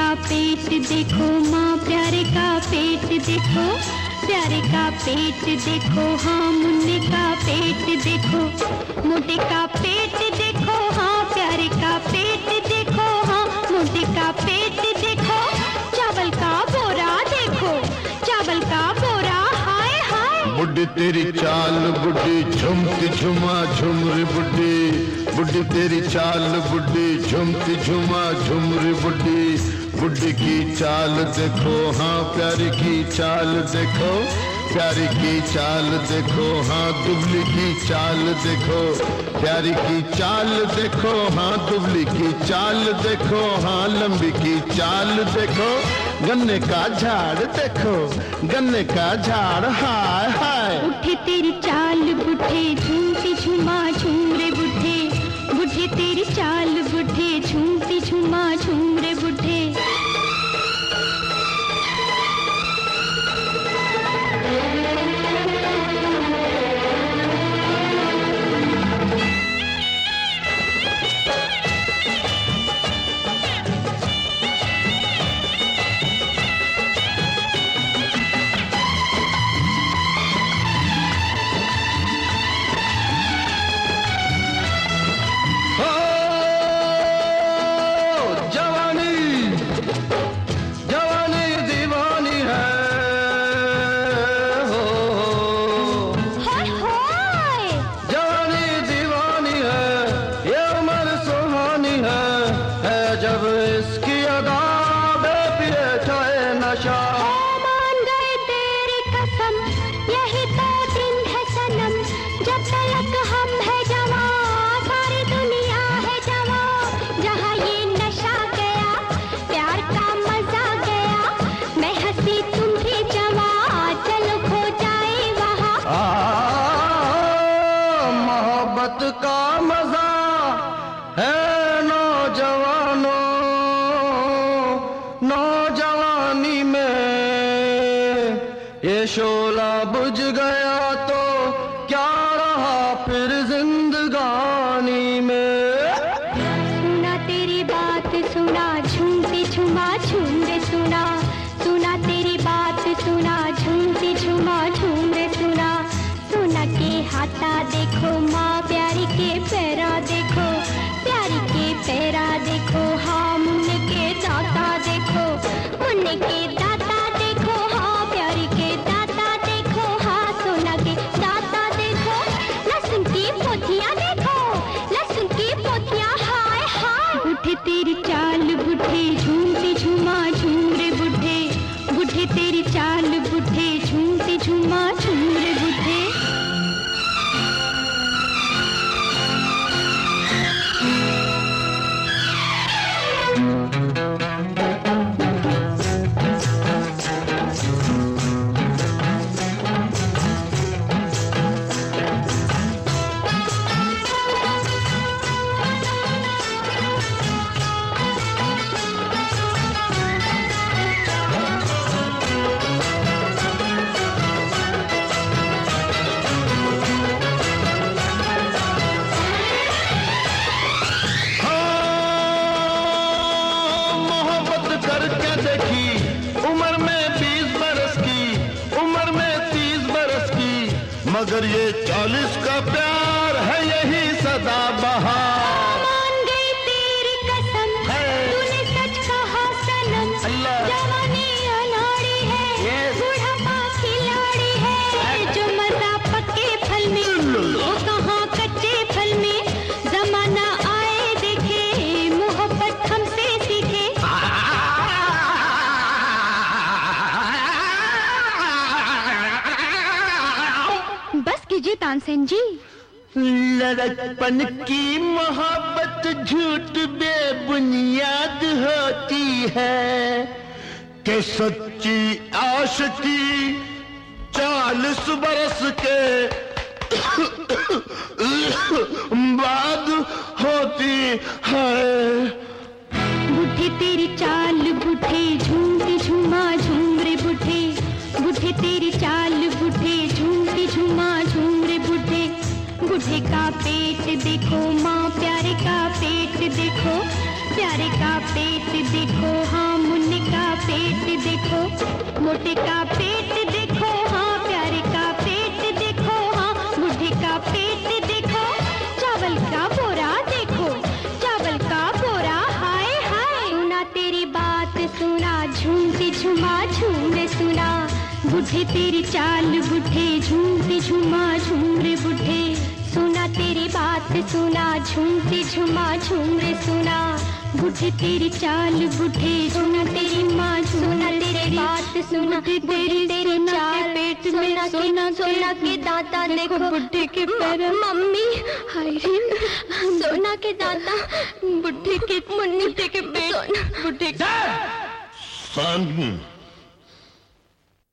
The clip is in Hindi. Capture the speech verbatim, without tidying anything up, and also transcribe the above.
का पेट देखो माँ, प्यारे का पेट देखो, प्यारे का पेट देखो, हाँ मुन्ने का पेट देखो, मोटे का पेट देखो, हाँ प्यारे का पेट देखो, हाँ मोटे का पेट देखो, चावल का बोरा देखो, चावल का बोरा, हाय हाय। बुड्ढी तेरी चाल बुड्ढी झुमती झुमा झुम रे बुड्ढी, बुड्ढी तेरी चाल बुड्ढी झुमती झुमा झुम रे बुड्ढी, बुड्ढी की चाल देखो, हाँ प्यारी की चाल देखो, प्यारी की चाल देखो, हाँ दुबली की चाल देखो, प्यारी की चाल देखो, हाँ दुबली की चाल देखो, हाँ लंबी की चाल देखो, गन्ने का झाड़ देखो, गन्ने का झाड़, हाय हाय। बुढ़े तेरी चाल बुढ़े झूमती झुमा झूम रे बुढ़े, बुढ़े तेरी चाल बुढ़े झूमती झुमा झूम रे बुढ़े। का मजा है नौजवानों, नौजवानी में ये शोला बुझ गया तो क्या रहा फिर जिंदगानी में। सुना तेरी बात सुना झूमती झुमा झूम रे सुना, सुना तेरी बात सुना झूमती झुमा झूम रे सुना, सुना के हाथा देखो माँ प्यारी के पैरा देखो, प्यारी के पैरा देखो, हाँ मुन्ने के दाता देखो, मुन्ने के दाता देखो, हाँ प्यारी के दाता देखो, हाँ सोना के दाता देखो, लहसुन की पोथियाँ देखो, लहसुन की पोथियाँ, हाय हाय। बुढ़े तेरी चाल बुढ़े झूमती झुमा झूम रे बुढ़े, बुढ़े तेरी चाल बुढ़े झूमती झुमा झूम रे बुढ़े। मगर ये चालीस का प्यार है यही सदा बहार। मान गई तेरी कसम तूने सच कहा सनम, जवानी अनाड़ी है बुढ़ापा खिलाड़ी है, जो मजा पक्के फल में वो कहाँ कच्चे फल में, जमाना आए देखे मोहब्बत हमसे सीखे। बस कीजिए तानसेन जी। लड़कपन की मोहब्बत झूठ बेबुनियाद होती है, कि सच्ची आशिकी चालीस बरस के बाद होती है। बुढ़े तेरी चाल बुढ़े झूमती झुमा झूम रे बुढ़े, बुढ़े तेरी चाल बुढ़े झूमती झुमा झूम रे बुढ़े, बुढ़े का पेट देखो माँ प्यारे का पेट देखो, प्यारे का पेट देखो, हाँ मुन्ने का पेट देखो, मोटे का पेट देखो, हाँ प्यारे का पेट देखो, हाँ बूढ़े का पेट देखो, चावल का बोरा देखो, चावल का बोरा हाय हाय। सुना तेरी बात सुना, झूमती झुमा झूम रे सुना, बूढ़े तेरी चाल बूढ़े, झूमते झुमा झूम रे बूढ़े। सुना तेरी बात सुना, झूमती झुमा झूम रे सुना, बूढ़े तेरी चाल बूढ़े, सुना तेरी माँ सुना तेरी बात सुना, तेरी तेरी चाल पेट में सोना सोना के दांता देखो, बूढ़े के पैर मम्मी हाय रे, सोना के दांता बूढ़े के मुन्ने के पेट, बूढ़े सन